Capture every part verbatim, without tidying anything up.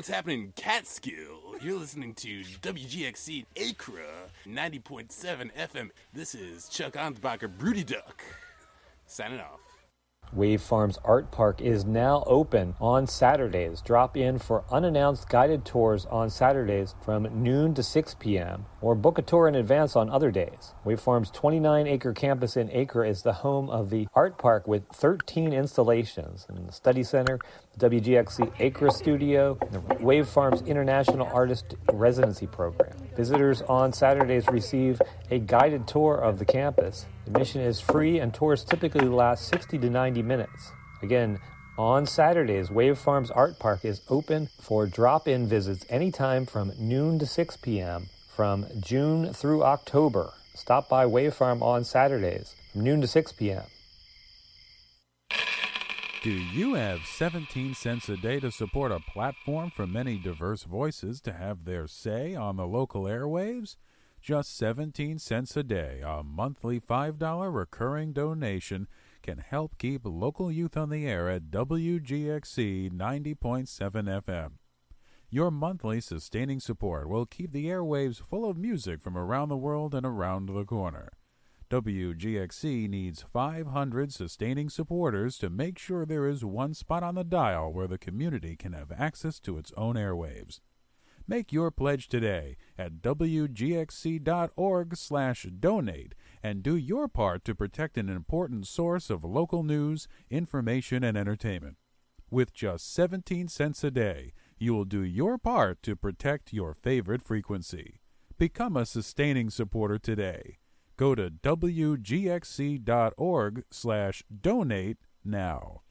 what's happening in Catskill? You're listening to W G X C Acra, ninety point seven F M. This is Chuck Ansbacher, Broody Duck, signing off. Wave Farms Art Park is now open on Saturdays. Drop in for unannounced guided tours on Saturdays from noon to six p.m. or book a tour in advance on other days. Wave Farms' twenty-nine acre campus in Acre is the home of the Art Park with thirteen installations in the Study Center, the W G X C Acre Studio, and the Wave Farms International Artist Residency Program. Visitors on Saturdays receive a guided tour of the campus. Admission is free and tours typically last sixty to ninety minutes. Again, on Saturdays, Wave Farms Art Park is open for drop-in visits anytime from noon to six p.m. from June through October. Stop by Wave Farm on Saturdays from noon to six p.m. Do you have seventeen cents a day to support a platform for many diverse voices to have their say on the local airwaves? Just seventeen cents a day, a monthly five dollars recurring donation can help keep local youth on the air at W G X C ninety point seven F M. Your monthly sustaining support will keep the airwaves full of music from around the world and around the corner. W G X C needs five hundred sustaining supporters to make sure there is one spot on the dial where the community can have access to its own airwaves. Make your pledge today at W G X C dot org slash donate and do your part to protect an important source of local news, information, and entertainment. With just seventeen cents a day, you will do your part to protect your favorite frequency. Become a sustaining supporter today. Go to W G X C dot org slash donate now.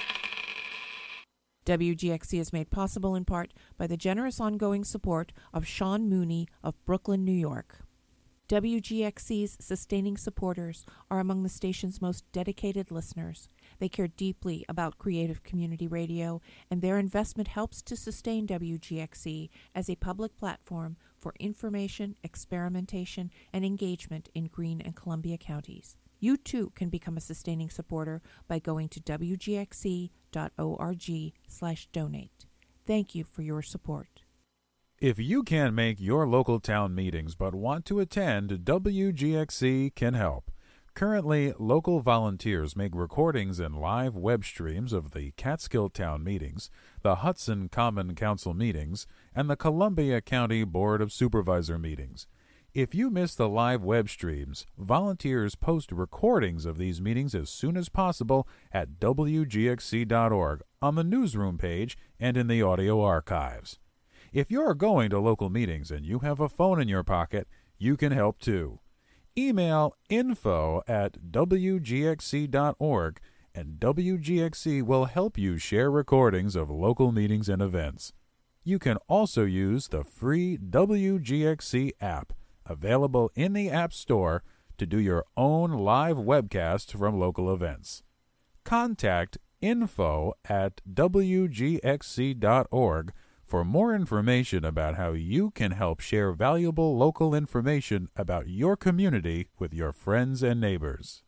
W G X C is made possible in part by the generous ongoing support of Sean Mooney of Brooklyn, New York. W G X C's sustaining supporters are among the station's most dedicated listeners. They care deeply about creative community radio, and their investment helps to sustain W G X C as a public platform for information, experimentation, and engagement in Greene and Columbia counties. You too can become a sustaining supporter by going to W G X C dot org slash donate. Thank you for your support. If you can't make your local town meetings but want to attend, W G X C can help. Currently, local volunteers make recordings and live web streams of the Catskill Town meetings, the Hudson Common Council meetings, and the Columbia County Board of Supervisor meetings. If you miss the live web streams, volunteers post recordings of these meetings as soon as possible at W G X C dot org on the newsroom page and in the audio archives. If you're going to local meetings and you have a phone in your pocket, you can help too. Email info at W G X C dot org and W G X C will help you share recordings of local meetings and events. You can also use the free W G X C app, available in the App Store, to do your own live webcast from local events. Contact info at W G X C dot org for more information about how you can help share valuable local information about your community with your friends and neighbors.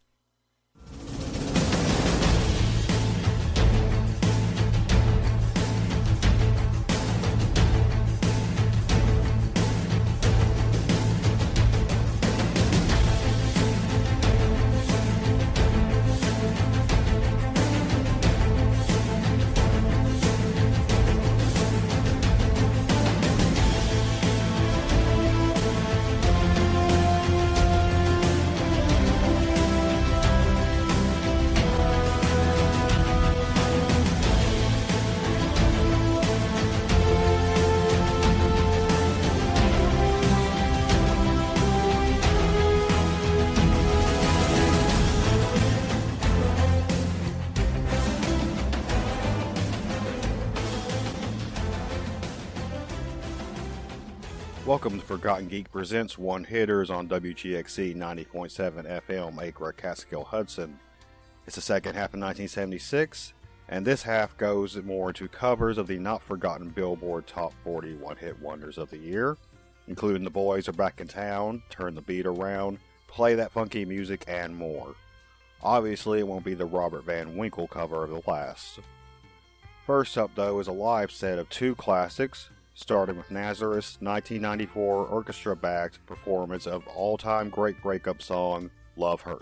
Welcome to Forgotten Geek Presents One Hitters on W G X C ninety point seven F M, Acre, Catskill, Hudson. It's the second half of nineteen seventy-six, and this half goes more into covers of the not-forgotten Billboard Top forty One-Hit Wonders of the year, including The Boys Are Back in Town, Turn the Beat Around, Play That Funky Music, and more. Obviously, it won't be the Robert Van Winkle cover of the last. First up, though, is a live set of two classics, starting with Nazareth's nineteen ninety-four orchestra-backed performance of all-time great breakup song, Love Hurts.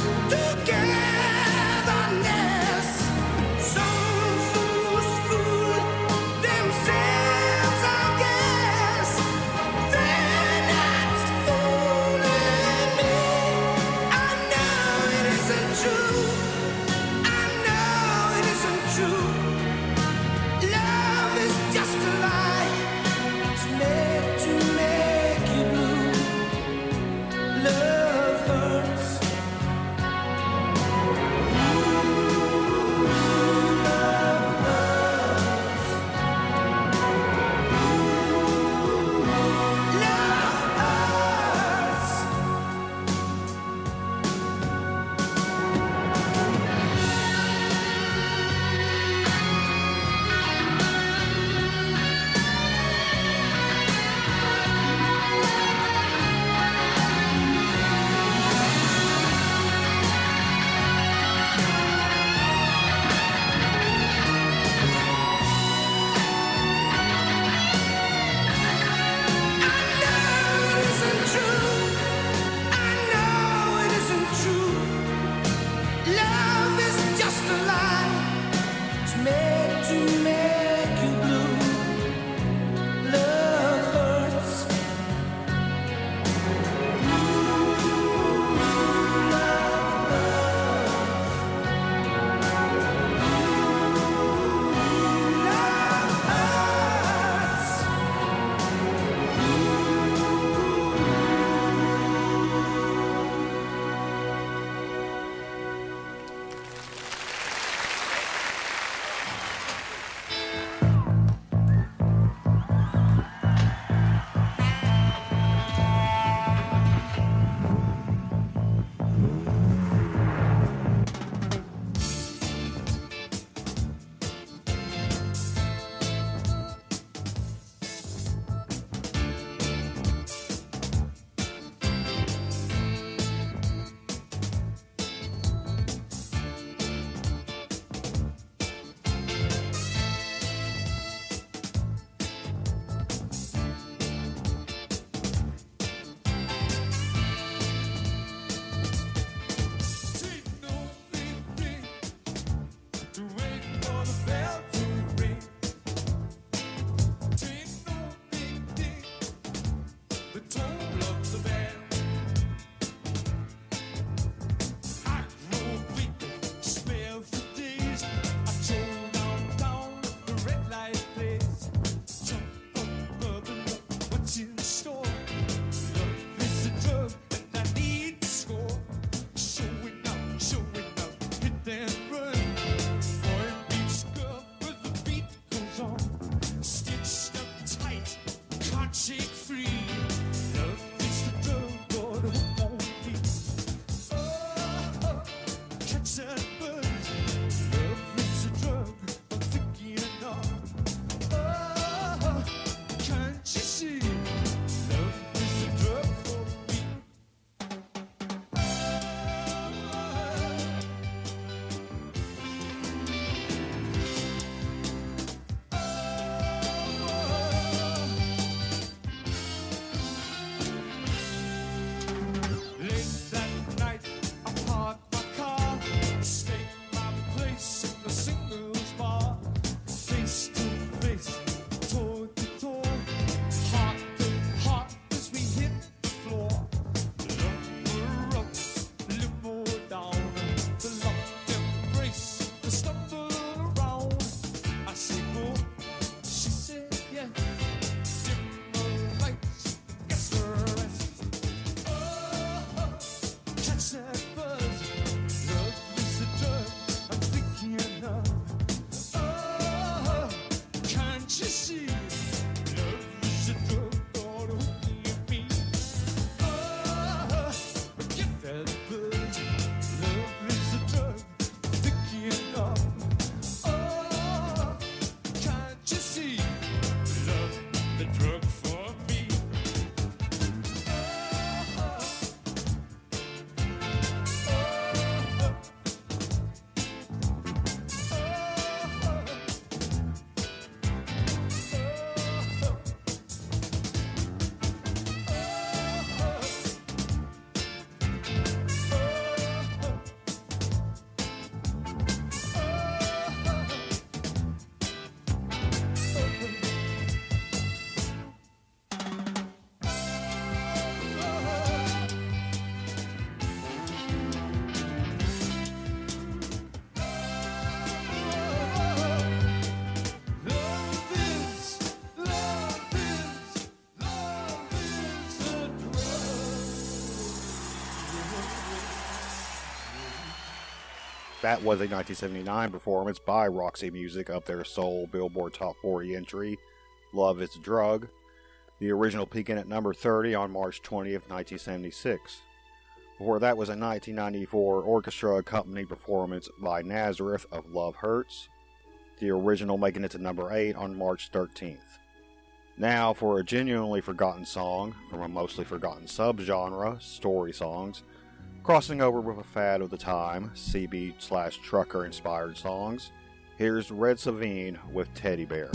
Togetherness, some fools fool That was a nineteen seventy-nine performance by Roxy Music of their sole Billboard Top forty entry, Love Is a Drug, the original peaking at number thirty on March twentieth, nineteen seventy-six. Before that was a nineteen ninety-four orchestra accompanied performance by Nazareth of Love Hurts, the original making it to number eight on March thirteenth. Now for a genuinely forgotten song from a mostly forgotten subgenre, story songs, crossing over with a fad of the time, C B slash trucker inspired songs. Here's Red Savine with Teddy Bear.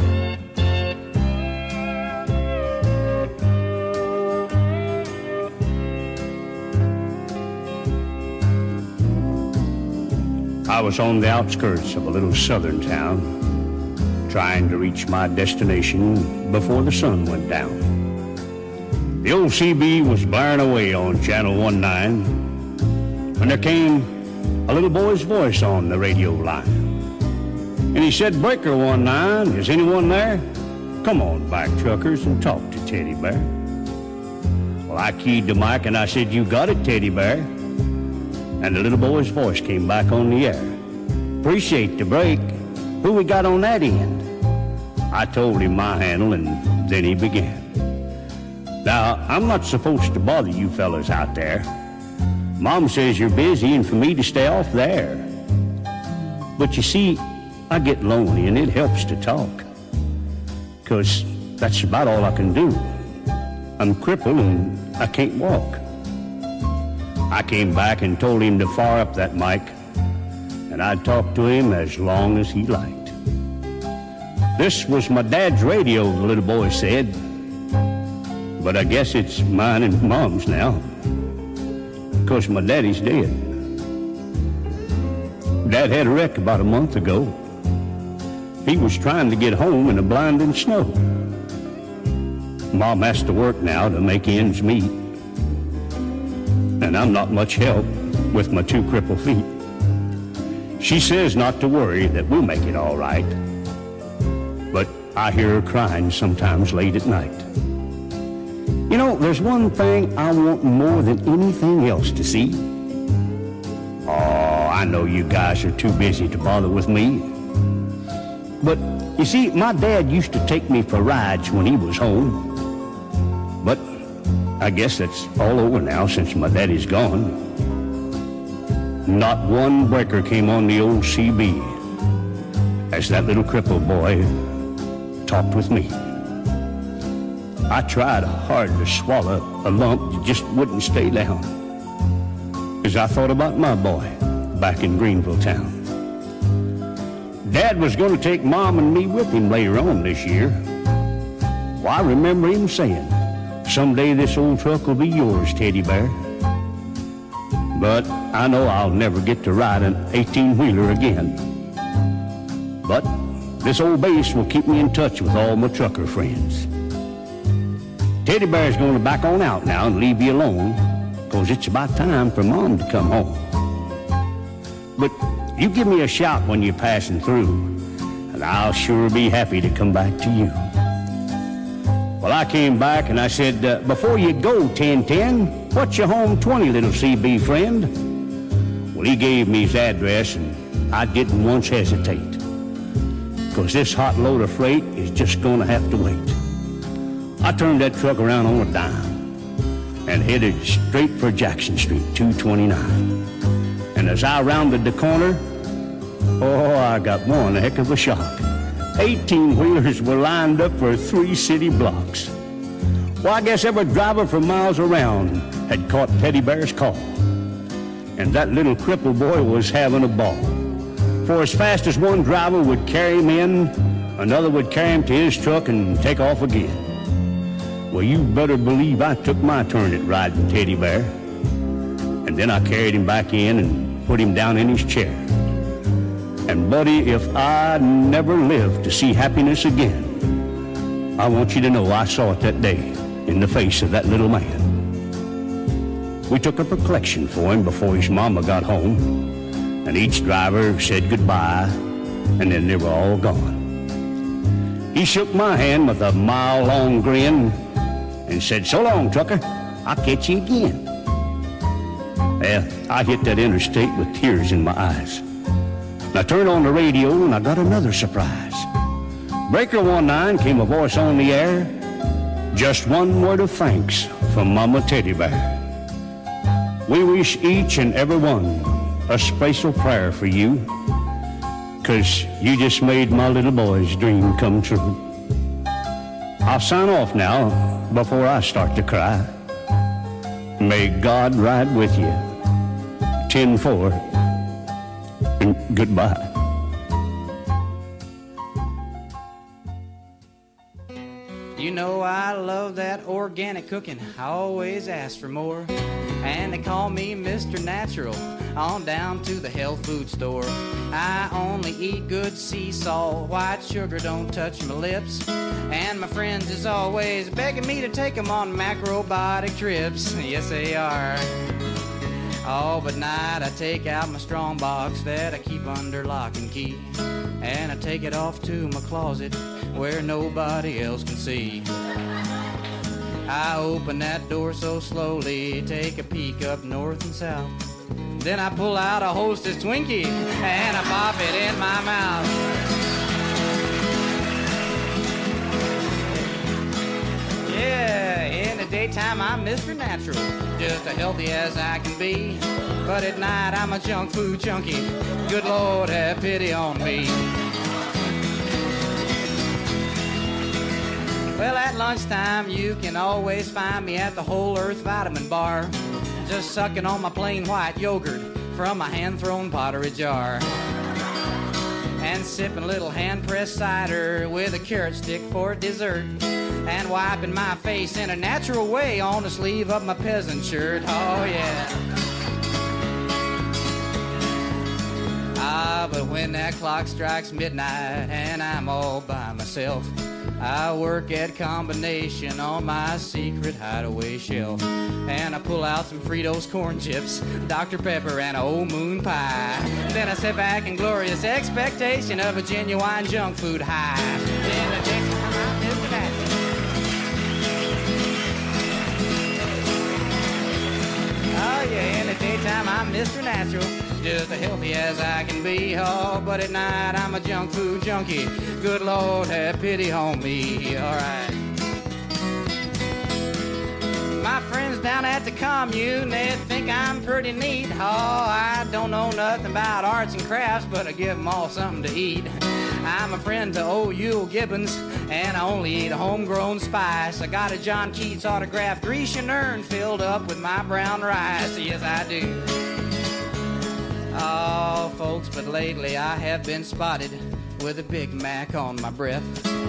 I was on the outskirts of a little southern town, trying to reach my destination before the sun went down. The old C B was blaring away on Channel one nine when there came a little boy's voice on the radio line. And he said, "Breaker one nine, is anyone there? Come on back, truckers, and talk to Teddy Bear." Well, I keyed the mic and I said, "You got it, Teddy Bear." And the little boy's voice came back on the air. "Appreciate the break. Who we got on that end?" I told him my handle, and then he began. "Now, I'm not supposed to bother you fellas out there. Mom says you're busy and for me to stay off there. But you see, I get lonely and it helps to talk, 'cause that's about all I can do. I'm crippled and I can't walk." I came back and told him to fire up that mic, and I'd talk to him as long as he liked. "This was my dad's radio," the little boy said, "but I guess it's mine and Mom's now, 'cause my daddy's dead. Dad had a wreck about a month ago. He was trying to get home in the blinding snow. Mom has to work now to make ends meet, and I'm not much help with my two crippled feet. She says not to worry, that we'll make it all right, but I hear her crying sometimes late at night. You know, there's one thing I want more than anything else to see. Oh, I know you guys are too busy to bother with me, but you see, my dad used to take me for rides when he was home, but I guess that's all over now since my daddy's gone. Not one breaker came on the old C B as that little crippled boy talked with me. I tried hard to swallow a lump that just wouldn't stay down, as I thought about my boy back in Greenville town. Dad was going to take Mom and me with him later on this year. Well, I remember him saying, "Someday this old truck will be yours, Teddy Bear." But I know I'll never get to ride an eighteen-wheeler again. But this old base will keep me in touch with all my trucker friends. Teddy Bear's going to back on out now and leave you alone, 'cause it's about time for Mom to come home. But you give me a shout when you're passing through, and I'll sure be happy to come back to you. Well, I came back and I said, uh, "Before you go, ten ten, what's your home twenty, little C B friend?" Well, he gave me his address, and I didn't once hesitate, 'cause this hot load of freight is just going to have to wait. I turned that truck around on a dime and headed straight for Jackson Street, two twenty-nine. And as I rounded the corner, oh, I got one heck of a shock. eighteen-wheelers were lined up for three city blocks. Well, I guess every driver for miles around had caught Teddy Bear's call. And that little crippled boy was having a ball. For as fast as one driver would carry him in, another would carry him to his truck and take off again. Well, you better believe I took my turn at riding Teddy Bear. And then I carried him back in and put him down in his chair. And buddy, if I never live to see happiness again, I want you to know I saw it that day in the face of that little man. We took up a collection for him before his mama got home, and each driver said goodbye, and then they were all gone. He shook my hand with a mile-long grin and said, "So long, trucker. I'll catch you again." Well, I hit that interstate with tears in my eyes. I turned on the radio and I got another surprise. Breaker one nine came a voice on the air. Just one word of thanks from Mama Teddy Bear. We wish each and every one a special prayer for you, 'cause you just made my little boy's dream come true. I'll sign off now before I start to cry. May God ride with you. ten four, and goodbye. You know I love that organic cooking, I always ask for more. And they call me Mister Natural, on down to the health food store. I only eat good sea salt, white sugar don't touch my lips. And my friends is always begging me to take them on macrobiotic trips. Yes, they are. Oh, but night I take out my strong box that I keep under lock and key. And I take it off to my closet where nobody else can see. I open that door so slowly, take a peek up north and south. Then I pull out a Hostess Twinkie and I pop it in my mouth. Yeah, in the daytime I'm Mister Natural, just as healthy as I can be. But at night I'm a junk food junkie, good Lord have pity on me. Well, at lunchtime you can always find me at the Whole Earth Vitamin Bar, just sucking on my plain white yogurt from my hand-thrown pottery jar. And sipping a little hand-pressed cider with a carrot stick for dessert. And wiping my face in a natural way on the sleeve of my peasant shirt. Oh, yeah. Ah, but when that clock strikes midnight and I'm all by myself, I work at combination on my secret hideaway shelf. And I pull out some Fritos corn chips, Doctor Pepper, and a old moon pie. Then I sit back in glorious expectation of a genuine junk food high. In the daytime, I'm Mister Natural. Oh yeah, in the daytime I'm Mister Natural, just as healthy as I can be. Oh, but at night I'm a junk food junkie. Good Lord have pity on me. All right. My friends down at the commune, they think I'm pretty neat. Oh, I don't know nothing about arts and crafts, but I give them all something to eat. I'm a friend to old Yule Gibbons, and I only eat homegrown spice. I got a John Keats autographed Grecian urn filled up with my brown rice. Yes, I do. Oh, folks, but lately I have been spotted with a Big Mac on my breath,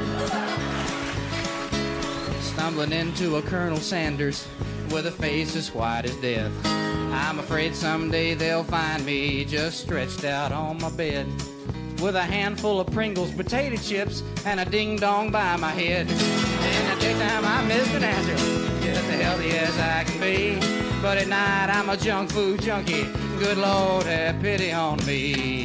stumbling into a Colonel Sanders with a face as white as death. I'm afraid someday they'll find me just stretched out on my bed with a handful of Pringles potato chips and a ding-dong by my head. In the daytime I'm Mister Natural, just as healthy as I can be. But at night I'm a junk food junkie. Good Lord have pity on me.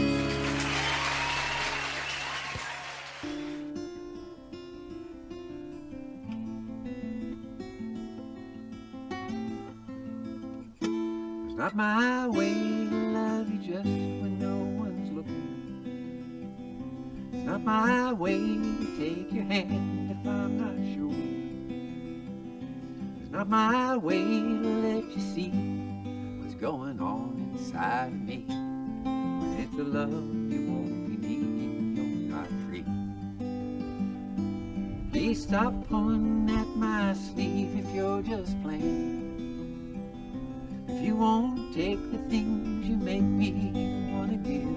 It's not my way to love you just when no one's looking. It's not my way to take your hand if I'm not sure. It's not my way to let you see what's going on inside of me. But it's a love you won't be needing, you're not free. Please stop pulling at my sleeve if you're just playing. If you won't take the things you make me wanna give.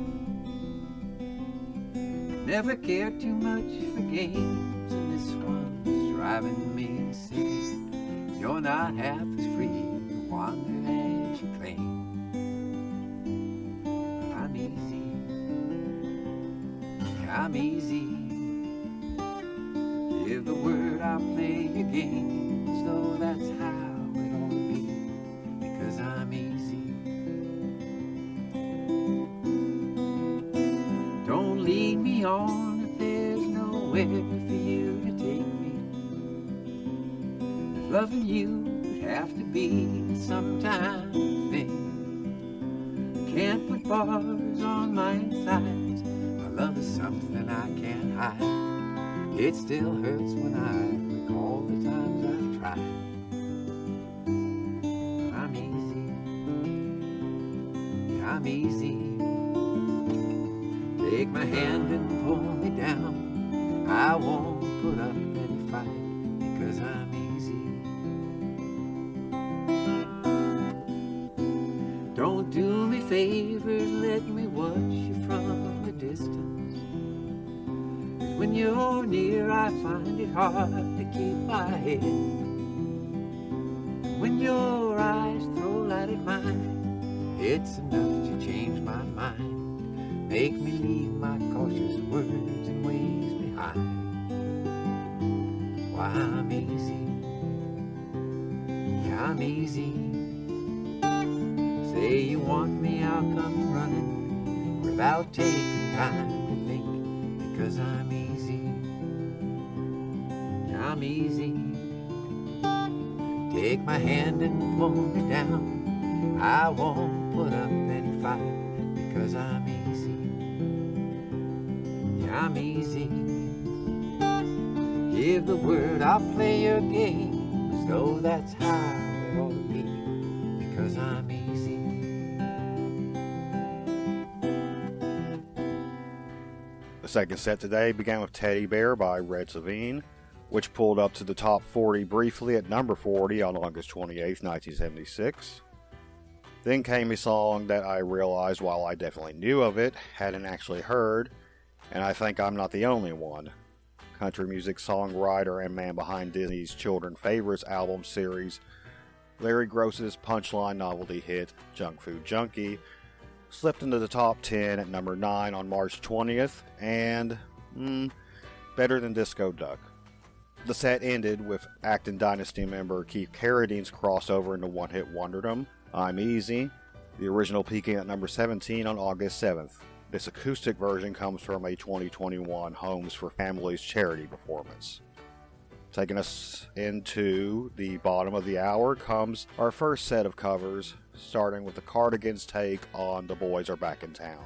Never cared too much for games, and this one's driving me insane. You're not half as free to wander as you claim. I'm easy, I'm easy. Give the word, I'll play your games, though that's how it ought to be, because I'm easy. Don't lead me on if there's nowhere for you to take me. If loving you would have to be a sometime thing, can't put bars on my insides. My love is something I can't hide. It still hurts when I recall the times I've tried. I'm easy, yeah, I'm easy. Take my hand and pull me down. I won't put up any fight because I'm easy. Don't do me favors, let me watch you from a distance. 'Cause when you're near, I find it hard to keep my head. When your eyes throw light at mine, it's enough to change my mind. Make me leave my cautious words and ways behind. Why, I'm easy, yeah, I'm easy. Say you want me, I'll come running without taking time to think, because I'm easy, yeah, I'm easy. Take my hand and pull me down. I won't put up any fight because I'm easy. I'm easy. Give the word, I'll play your game as though that's how it ought to be, because I'm easy. The second set today began with Teddy Bear by Red Savine, which pulled up to the top forty briefly at number forty on August twenty-eighth, nineteen seventy-six. Then came a song that I realized, while I definitely knew of it, hadn't actually heard, and I think I'm not the only one. Country music songwriter and man behind Disney's Children Favorites album series, Larry Gross's punchline novelty hit, Junk Food Junkie, slipped into the top ten at number nine on March twentieth, and, mm, better than Disco Duck. The set ended with Acton Dynasty member Keith Carradine's crossover into one-hit wonderdom, I'm Easy, the original peaking at number seventeen on August seventh. This acoustic version comes from a twenty twenty-one Homes for Families charity performance. Taking us into the bottom of the hour comes our first set of covers, starting with the Cardigans' take on The Boys Are Back in Town.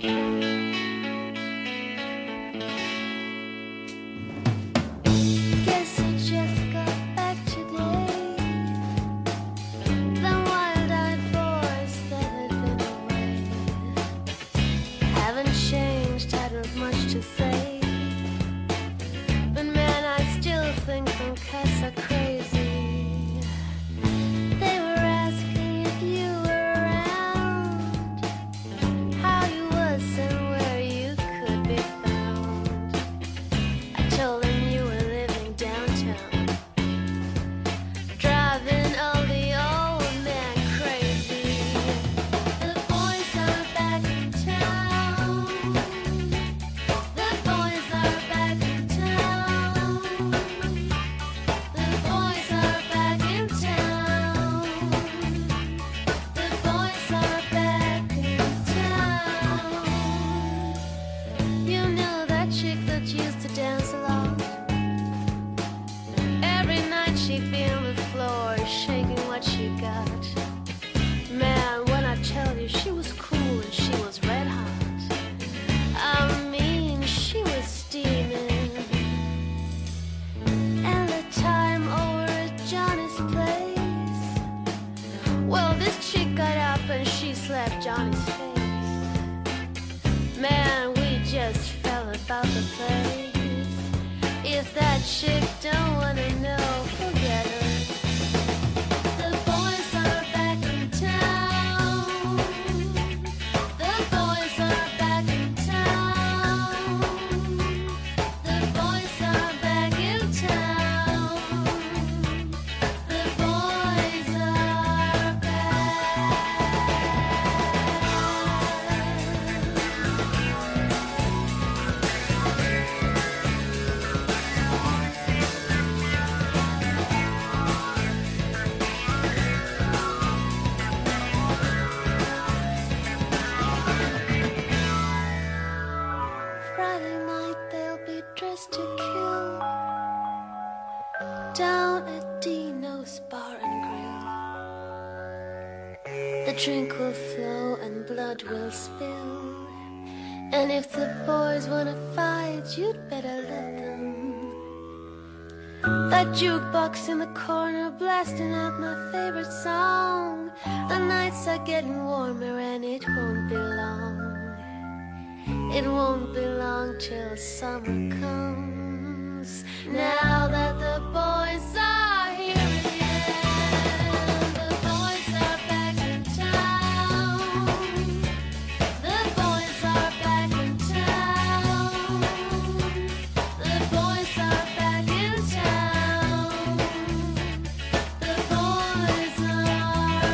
drink will flow and blood will spill. And if the boys wanna fight, you'd better let them. That jukebox in the corner blasting out my favorite song. The nights are getting warmer and it won't be long. It won't be long till summer comes. Now that the boys are here again, the boys are back in town. The boys are back in town. The boys are back in town. The boys are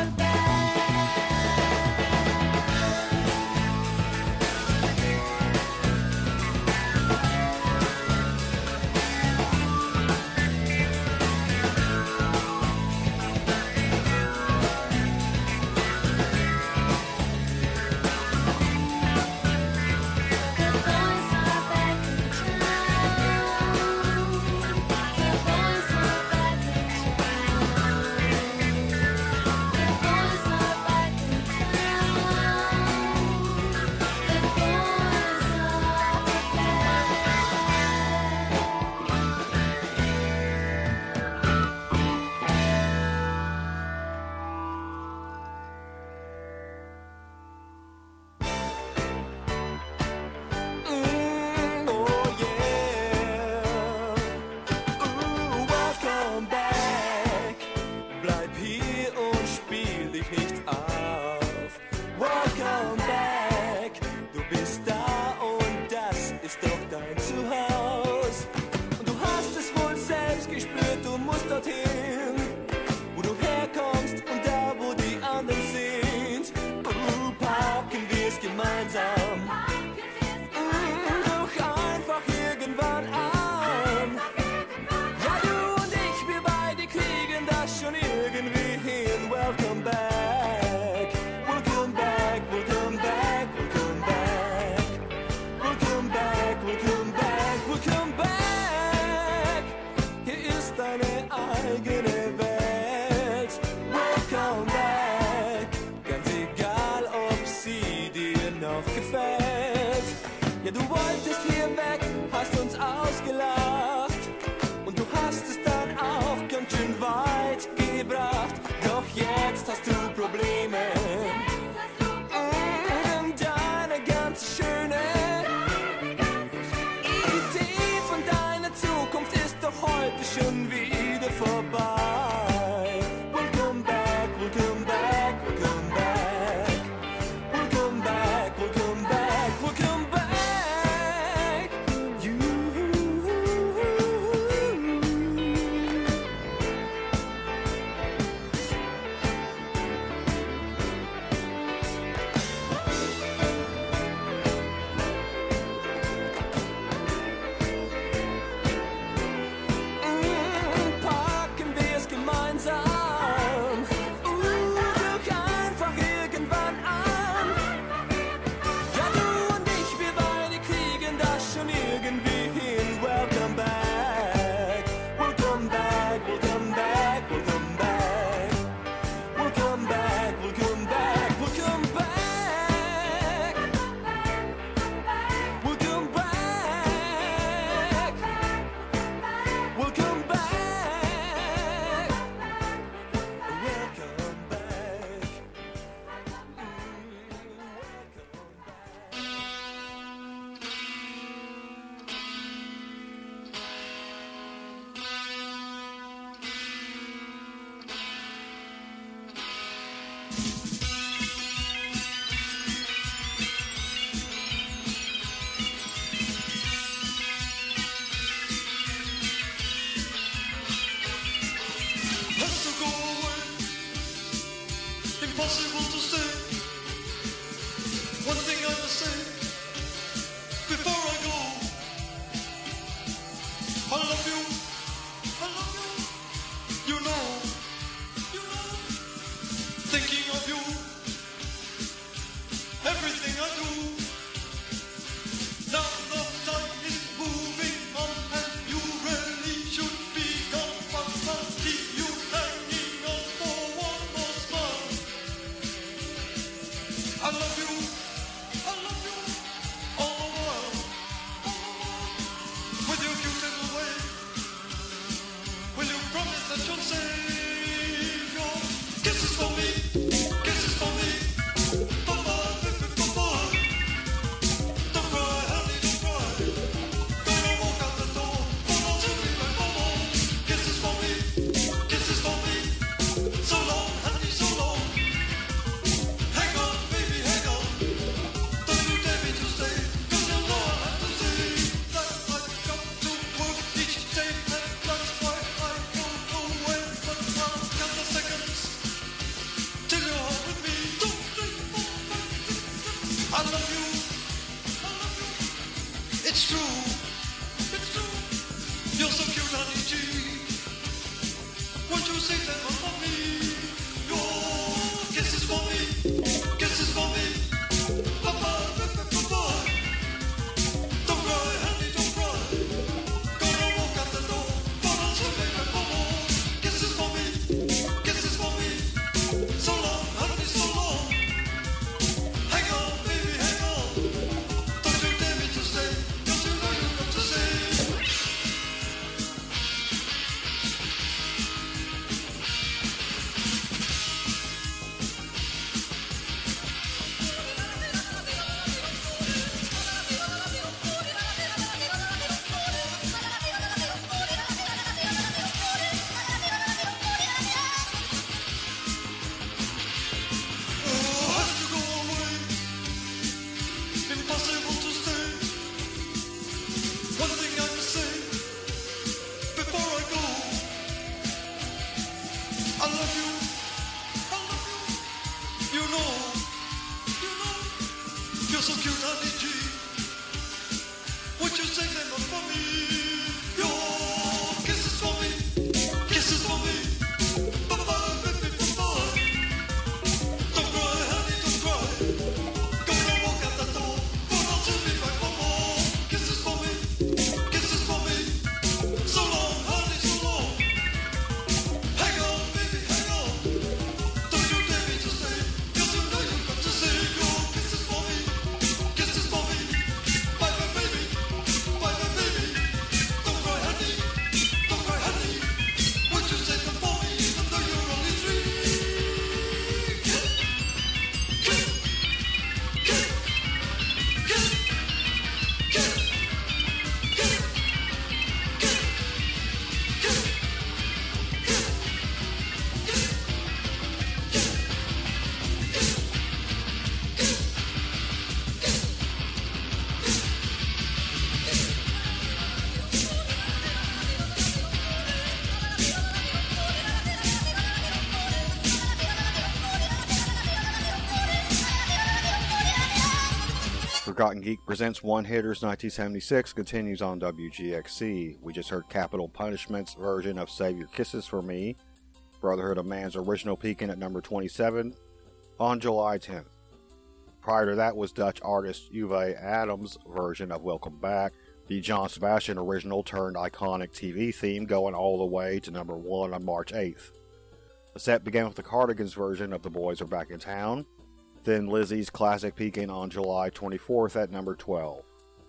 Forgotten Geek Presents One Hitters nineteen seventy-six continues on W G X C. We just heard Capital Punishment's version of Save Your Kisses for Me, Brotherhood of Man's original peaking at number twenty-seven on July tenth. Prior to that was Dutch artist Uwe Adams' version of Welcome Back, the John Sebastian original turned iconic T V theme going all the way to number one on March eighth. The set began with the Cardigans' version of The Boys Are Back in Town, then Lizzie's classic peaking on July twenty-fourth at number twelve.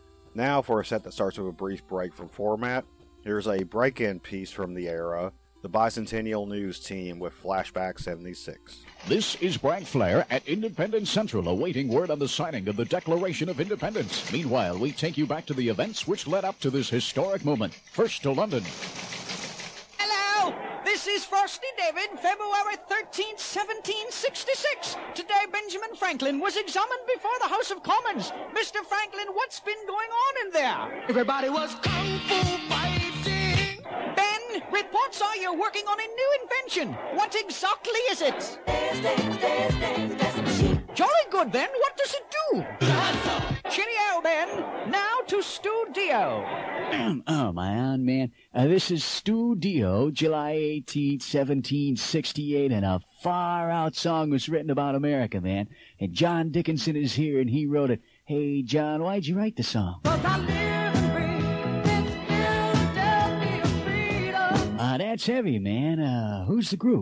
Now for a set that starts with a brief break from format, here's a break-in piece from the era, the Bicentennial News Team with Flashback seventy-six. This is Bragg Flair at Independence Central, awaiting word on the signing of the Declaration of Independence. Meanwhile, we take you back to the events which led up to this historic moment. First to London. Hello, this is Frosty David, February thirteenth, seventeen sixty-six. Today, Benjamin Franklin was examined before the House of Commons. Mister Franklin, what's been going on in there? Everybody was kung fu fighting. Ben, reports are you're working on a new invention. What exactly is it? Jolly good, Ben. What does it do? Cheerio, Ben. Now to Stu Dio. Oh, my own man. Uh, this is Stu Dio, July eighteenth, seventeen sixty-eight, and a far-out song was written about America, man. And John Dickinson is here, and he wrote it. Hey, John, why'd you write the song? Uh, that's heavy, man. Uh, who's the group?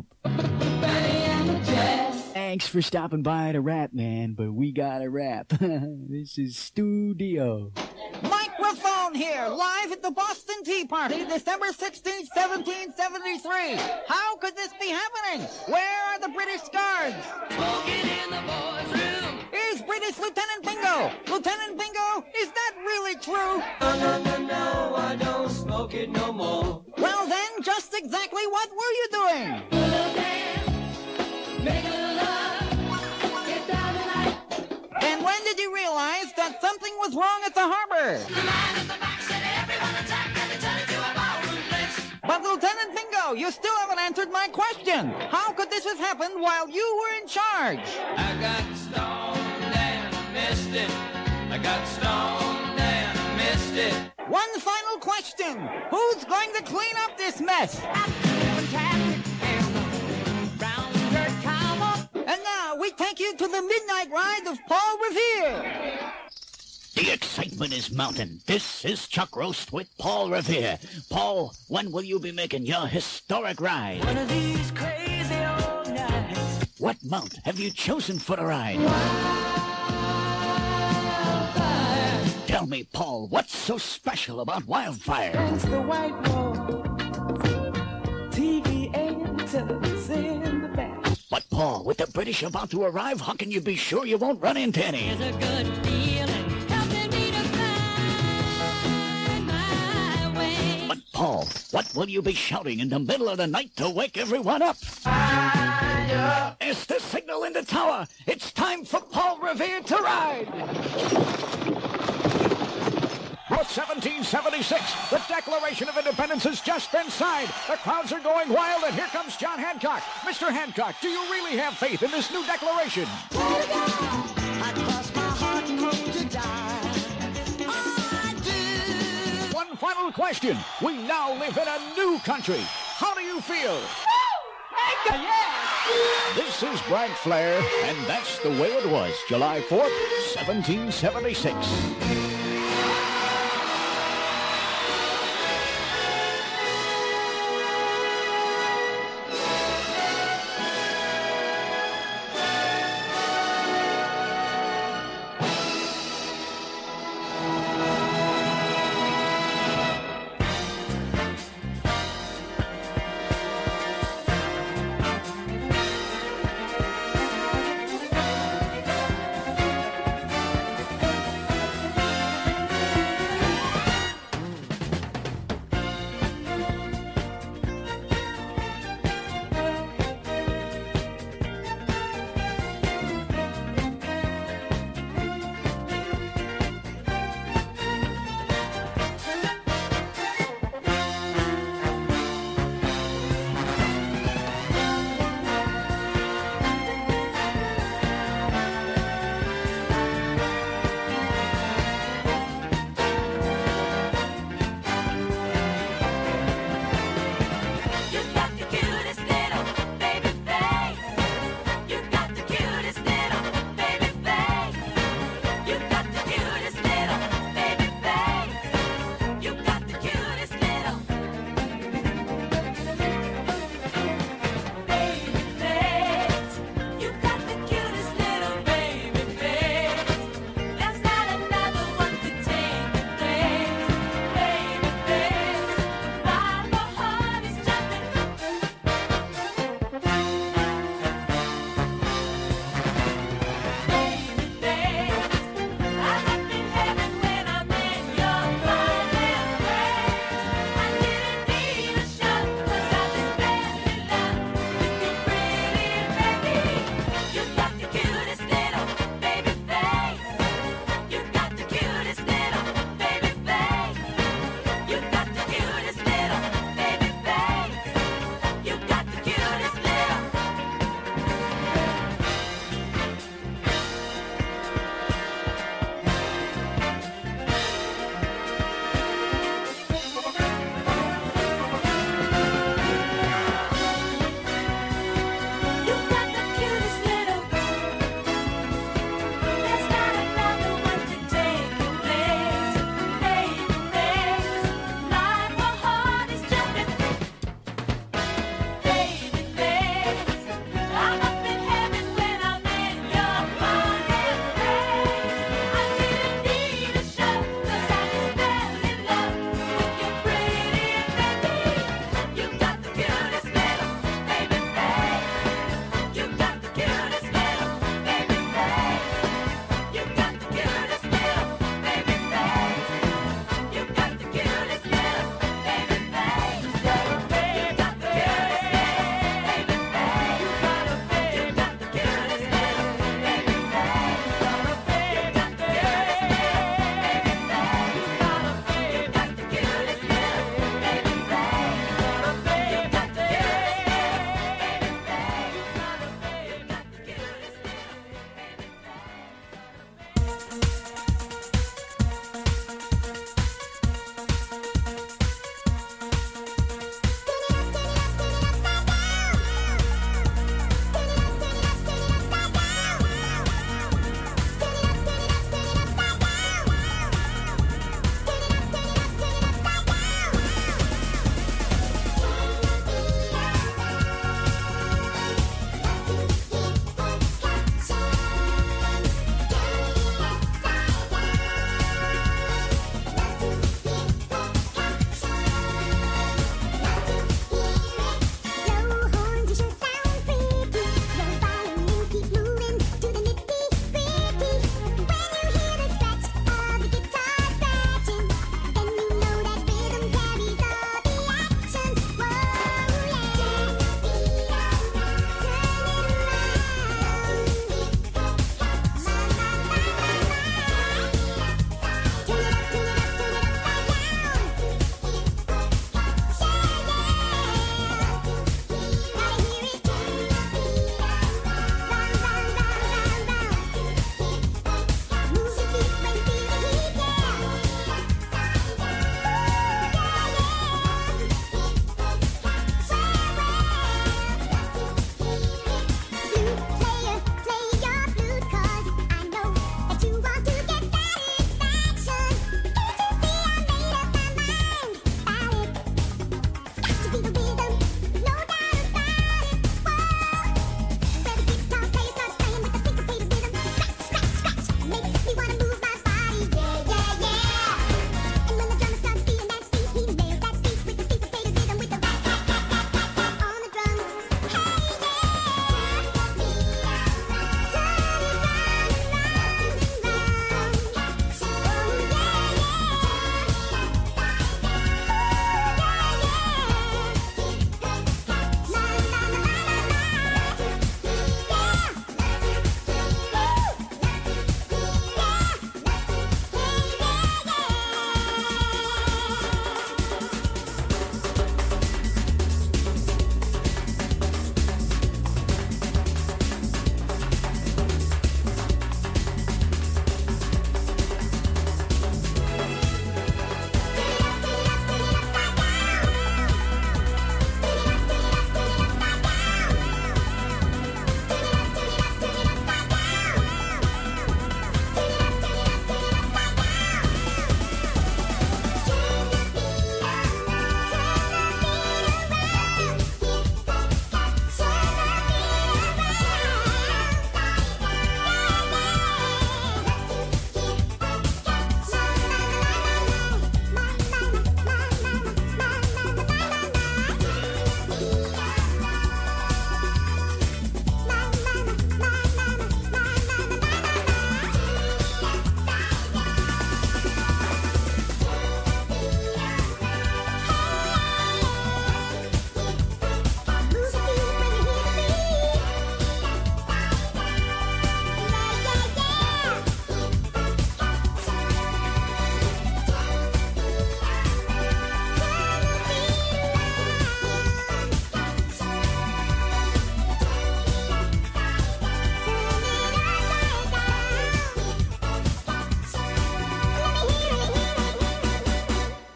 Thanks for stopping by to rap, man, but we gotta rap. This is Stu Dio. Microphone here, live at the Boston Tea Party, December sixteenth, seventeen seventy-three. How could this be happening? Where are the British guards? Smoking in the boys' room. Here's British Lieutenant Bingo. Lieutenant Bingo, is that really true? No, no, no, no, I don't smoke it no more. Well then, just exactly what were you doing? Do a little dance, make a little love, get down tonight. And when did you realize that something was wrong at the harbor? The man at the back said everyone attack and they turned into a ballroom blitz. But Lieutenant Bingo, you still haven't answered my question. How could this have happened while you were in charge? I got stoned and missed it. I got stoned and missed it. Sunday. One final question. Who's going to clean up this mess? And now we take you to the midnight ride of Paul Revere. The excitement is mounting. This is Chuck Roast with Paul Revere. Paul, when will you be making your historic ride? One of these crazy old nights. What mount have you chosen for the ride? Wildfire. Tell me, Paul, what's so special about Wildfire? It's the white wall, T V antennas in the back. But, Paul, with the British about to arrive, how can you be sure you won't run into any? It's a good feeling, helping me to find my way. But, Paul, what will you be shouting in the middle of the night to wake everyone up? Fire. It's the signal in the tower. It's time for Paul Revere to ride. Route seventeen seventy-six, the Declaration of Independence has just been signed. The crowds are going wild, and here comes John Hancock. Mister Hancock, do you really have faith in this new declaration? I cross my heart and hope to die. I do. One final question. We now live in a new country. How do you feel? Yeah. This is Bragg Flair, and that's the way it was, July fourth, seventeen seventy-six.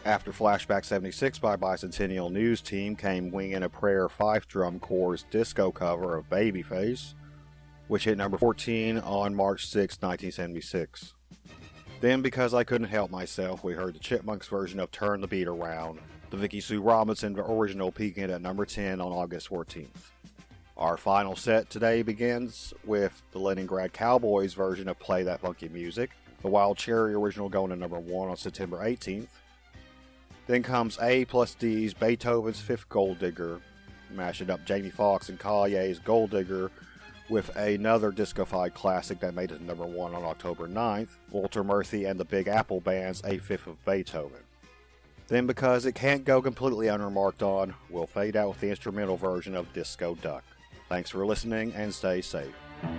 After Flashback seventy-six by Bicentennial News Team came Wingin' a Prayer Fife Drum Corps' disco cover of Babyface, which hit number fourteen on March sixth, nineteen seventy-six. Then, because I couldn't help myself, we heard the Chipmunks version of Turn the Beat Around, the Vicky Sue Robinson original peaking at number ten on August fourteenth. Our final set today begins with the Leningrad Cowboys version of Play That Funky Music, the Wild Cherry original going to number one on September eighteenth. Then comes A plus D's Beethoven's Fifth Gold Digger, mashing up Jamie Foxx and Kalye's Gold Digger with another disco-fied classic that made it to number one on October ninth, Walter Murphy and the Big Apple Band's A Fifth of Beethoven. Then, because it can't go completely unremarked on, we'll fade out with the instrumental version of Disco Duck. Thanks for listening and stay safe.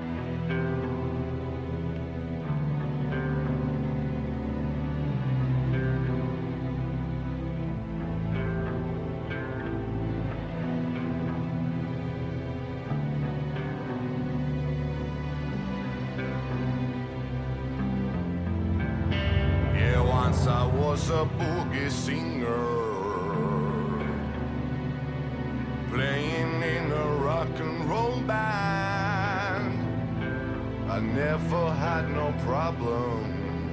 I was a boogie singer, playing in a rock and roll band. I never had no problems,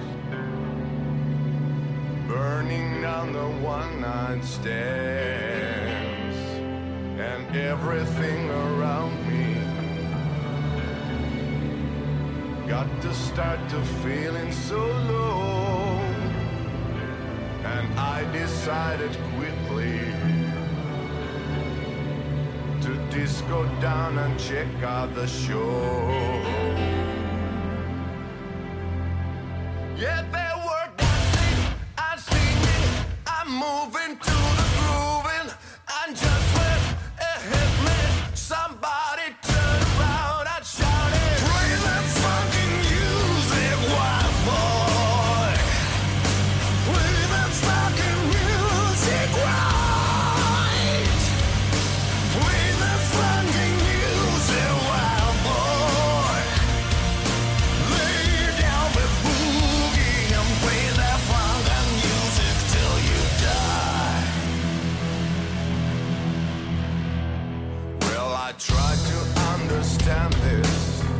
burning down the one-night stands and everything around me. Got to start to feeling so low, and I decided quickly to disco down and check out the show. Yeah, they were dancing and singing and moving to the grooving, and just when it hit me, somebody turned around and shouted, "Play that funky music, white boy! Play that funky music, right! Play that funky music, white boy! Lay down the boogie and play that funky music till you die." Well, I tried to understand this.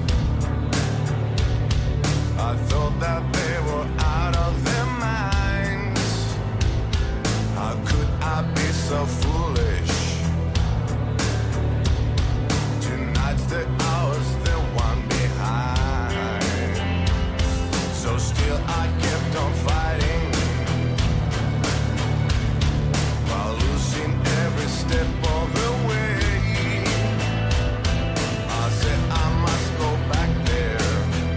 I thought that they were out of their minds. How could I be so foolish? Tonight's the hours, the one behind. So still I kept on fighting, while losing every step of the way. I said I must go back there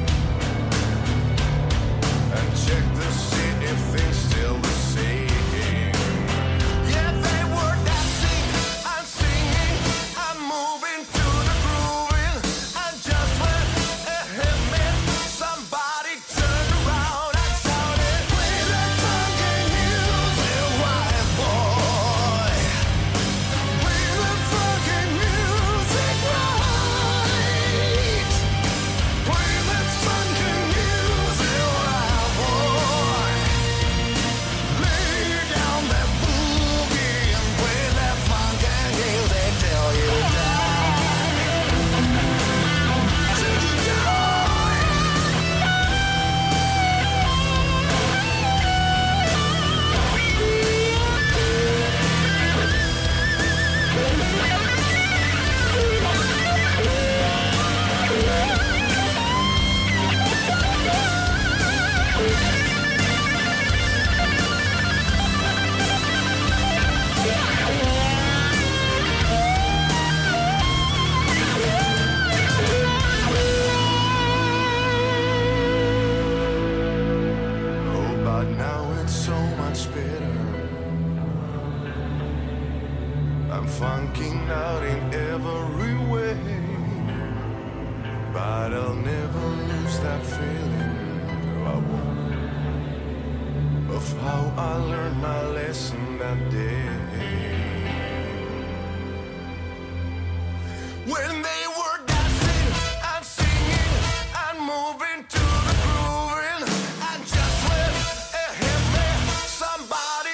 and check to see if things still the same. Yeah, they were dancing and singing and moving to the grooving, and just when it hit me, somebody turned around and shouted, "Play that funky music, white boy! Play that funky music, right! Play that funky music, white boy! Lay down that boogie and play that funky music till you die. Till you die." Oh, but now it's so much better. I'm funking out in every way, but I'll never lose that feeling. No, I won't. Of how I learned my lesson that day. When they were dancing and singing and moving to the grooving, and just when it hit me, somebody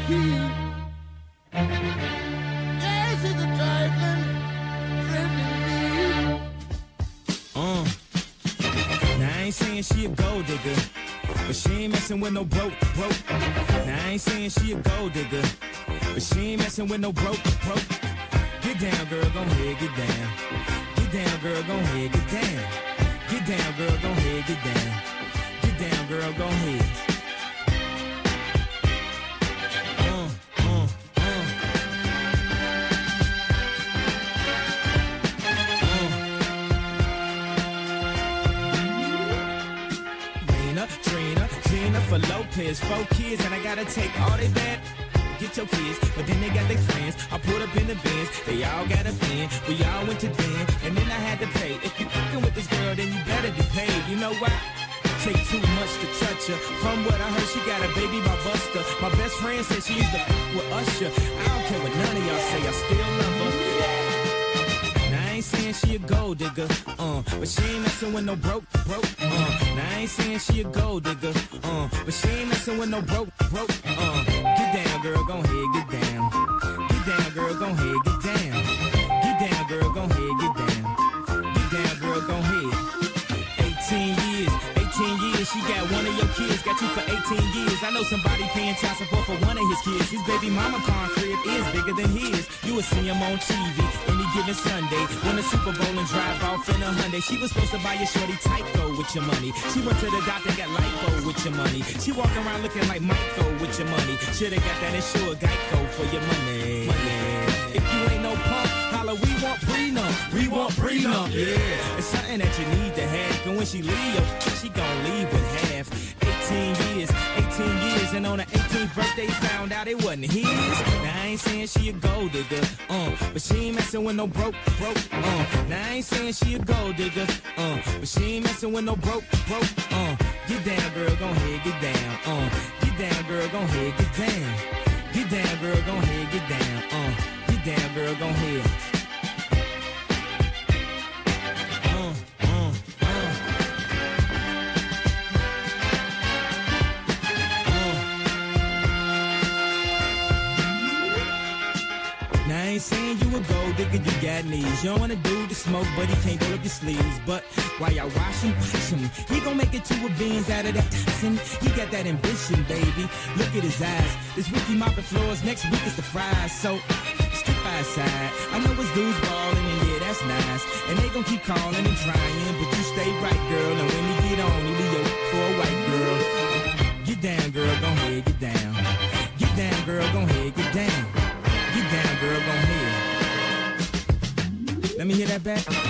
key. Yes, it's a trifling, friendly me. Uh. Now I ain't saying she a gold digger, but she ain't messing with no broke, broke. Now I ain't saying she a gold digger, but she ain't messing with no broke, broke. Get down, girl, gon' ahead, get down. Get down, girl, gon' ahead, get down. Get down, girl, gon' ahead, get down. Get down, girl, gon' ahead. Uh, uh, uh. Uh. Rena, Trina, Gina for Lopez, four kids, and I gotta take all they bad. Get your kids, but then they got their friends. I put up in the bins, they all got a bin. We all went to den, and then I had to pay. If you fucking with this girl, then you better be paid. You know why? Take too much to touch her. From what I heard, she got a baby by Buster. My best friend said she used to fuck with Usher. I don't care what none of y'all say, I still love her. Now I ain't saying she a gold digger, uh, but she ain't messing with no broke, broke, uh. Now I ain't saying she a gold digger, uh, but she ain't messing with no broke, broke, uh. Get down, girl, gon' ahead, get down. Get down, girl, gon' ahead, get down. Get down, girl, gon' ahead, get down. Get down, girl, gon' ahead. eighteen years, eighteen years, she got one of your kids, got you for eighteen years. I know somebody paying child support for one of his kids. His baby mama car crib is bigger than his. You will see him on T V any given Sunday. Win a Super Bowl and drive off in a Hyundai. She was supposed to buy your shorty Tyco with your money. She went to the doctor and got lipo with your money. She walking around looking like Michael with your money. Shoulda got that insured Geico for your money. money. If you ain't no punk, holla, we want prenup. We want prenup, yeah. It's something that you need to have. And when she leave, she gon' leave with half. eighteen years, eighteen years, and on her eighteenth birthday, found out it wasn't his. Now I ain't saying she a gold digger, uh, but she ain't messing with no broke, broke, uh. Now I ain't saying she a gold digger, uh, but she ain't messing with no broke, broke, uh. Get down, girl, gon' ahead, get down, uh. Get down, girl, gon' ahead, get down. Get down, girl, gon' ahead, get down, uh. Get down, girl, gon' ahead. I ain't saying you a gold digger, you got knees. You don't wanna do the smoke, but he can't roll up your sleeves. But while y'all wash him, wash him, he gon' make it two of beans out of that Tyson. He got that ambition, baby. Look at his eyes. This week he mopping floors, next week it's the fries. So step outside. I know his dudes ballin', and yeah, that's nice. And they gon' keep calling and trying, but you stay right, girl. And when he get on, he be yo for a white girl. Get down, girl, gon' ahead, get down. Get down, girl, gon' ahead, get down. Get down, girl, gon' ahead. Let me hear that back.